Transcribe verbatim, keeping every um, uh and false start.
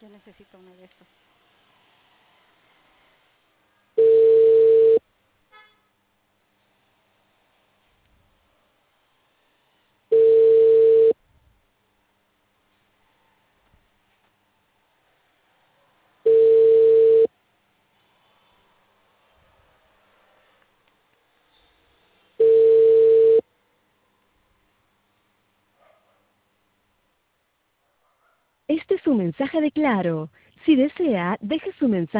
necesito uno de estos. Este es su mensaje de Claro. Si desea, deje su mensaje.